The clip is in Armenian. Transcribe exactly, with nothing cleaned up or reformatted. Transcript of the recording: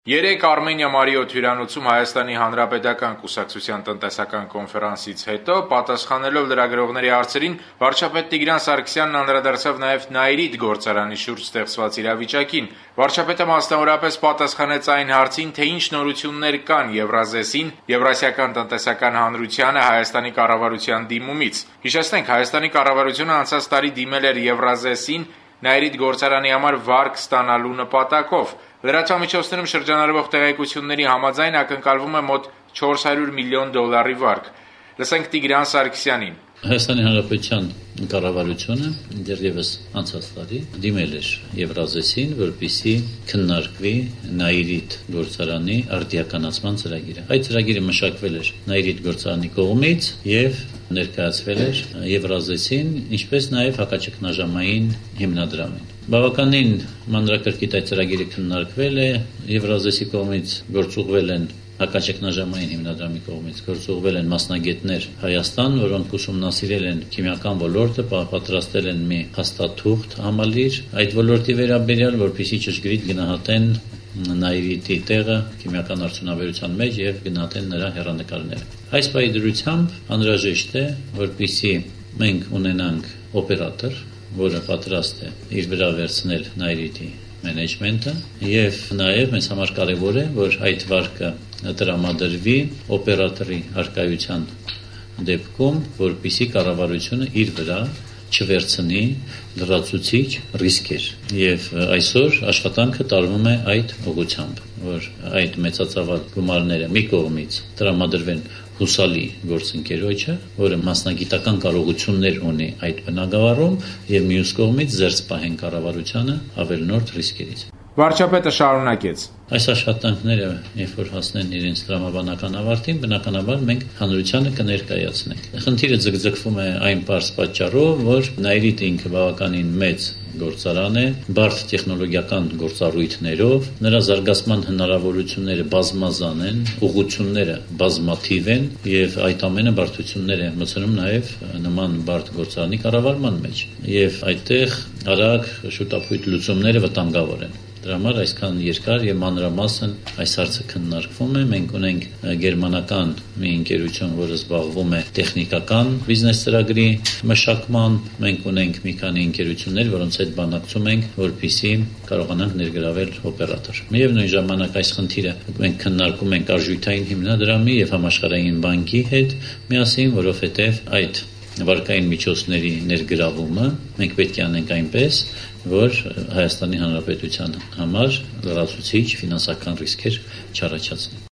Երեկ Արմենիա Մարիոթ հյուրանոցում Հայաստանի Հանրապետական կուսակցության տնտեսական կոնֆերանսից հետո պատասխանելով լրագրողների հարցերին վարչապետ Տիգրան Սարգսյանն անդրադարձավ նաև Նաիրիթ գործարանի շուրջ ստեղծված իրավիճակին։ Վարչապետը մասնավորապես պատասխանեց այն հարցին, թե ինչ նորություններ կան Եվրազեսին, Եվրասիական տնտեսական հանրությանը Հայաստանի կառավարության դիմումից։ Հիշեցնենք, Հայաստանի կառավարությունը անցած տարի դիմել էր Եվրազեսին Նաիրիթ գործարանի համար վարկ ստանալու նպատակով։ Լրատվամիջոցներում շրջանառվող տեղեկությունների համաձայն ակնկալվում է մոտ չորս հարյուր միլիոն դոլարի վարկ։ Լսենք Տիգրան Սարգսյանին։ Հայաստանի Հանրապետության կառավարությունը դեռևս անցած տարի դիմել էր Եվրազեսին, որպեսզի քննարկվի Նաիրիթ գործարանի արդիականացման ծրագիրը։ Այդ ծրագիրը մշակվել էր Նաիրիթ գործարանի կողմից եւ ներկայացվել էր Եվրազեսին, ինչպես նաև հակաճգնաժամային հիմնադրամին։ Բավականին մանրակրկիտ այդ ծրագիրը քննարկվել է, Եվրազեսի կողմից գործուղվել են հակաճգնաժամային հիմնադրամի կողմից գործուղվել են մասնագետներ Հայաստան, որոնք ուսումնասիրել են քիմիական ոլորտը, պատրաստել են մի հաստատուղթ համալիր այդ ոլորտի վերաբերյալ, որպեսզի ճշգրիտ գնահատեն Նաիրիթի տեղը քիմիական արդյունաբերության մեջ եւ գնահատեն նրա հեռանկարները։ Այս պայմանությամբ անհրաժեշտ է, որպեսզի մենք ունենանք օպերատոր, որը պատրաստ է իր վրա վերցնել Նաիրիթի մենեջմենտը եւ նաեւ մեզ համար կարեւոր է, որ այդ վարկը տրամադրվի օպերատորի արկայության դեպքում, որպեսզի կառավարությունը իր վրա չվերցնի լրացուցիչ ռիսկեր եւ այսօր աշխատանքը տարվում է այդ ուղղությամբ, որ այդ մեծածավալ գումարները մի կողմից տրամադրվեն հուսալի գործընկերոջը, որը մասնագիտական կարողություններ ունի այդ բնագավառում եւ մյուս կողմից զերծ պահեն կառավարությանը ավելնորդ ռիսկերից։ Վարչապետը շարունակեց. Այս աշխատանքները, երբ որ հասնեն իրենց տրամաբանական ավարտին, բնականաբար մենք հանրությանը կներկայացնենք։ Խնդիրը ձգձգվում է այն պարզ պատճառով, որ Նաիրիթը ինքը բավականին մեծ գործարան է, բարդ տեխնոլոգիական գործառույթներով, նրա զարգացման հնարավորությունները բազմազան են, ուղղությունները բազմաթիվ են եւ այդ ամենը բարդություններ է մտցնում նաեւ նման բարդ գործարանի կառավարման մեջ։ Եվ այդտեղ արագ շուտապույտ լուծումները վտանգավոր են։ Դրա համար այսքան երկար եւ մանրամասն այս հարցը քննարկվում է։ Մենք ունենք գերմանական մի ընկերություն, որը զբաղվում է տեխնիկական բիզնես ծրագրի մշակմամբ։ Մենք ունենք մի քանի ընկերություններ, որոնց հետ բանակցում ենք, որպեսզի կարողանանք ներգրավել օպերատոր։ Միևնույն ժամանակ այս խնդիրը մենք քննարկում ենք արժույթային հիմնադրամի եւ համաշխարհային բանկի հետ միասին, որովհետեւ այդ վարկային միջոցների ներգրավումը մենք պետք է անենք այնպես, որ Հայաստանի Հանրապետության համար լրացուցիչ ֆինանսական ռիսկեր չառաջացնի։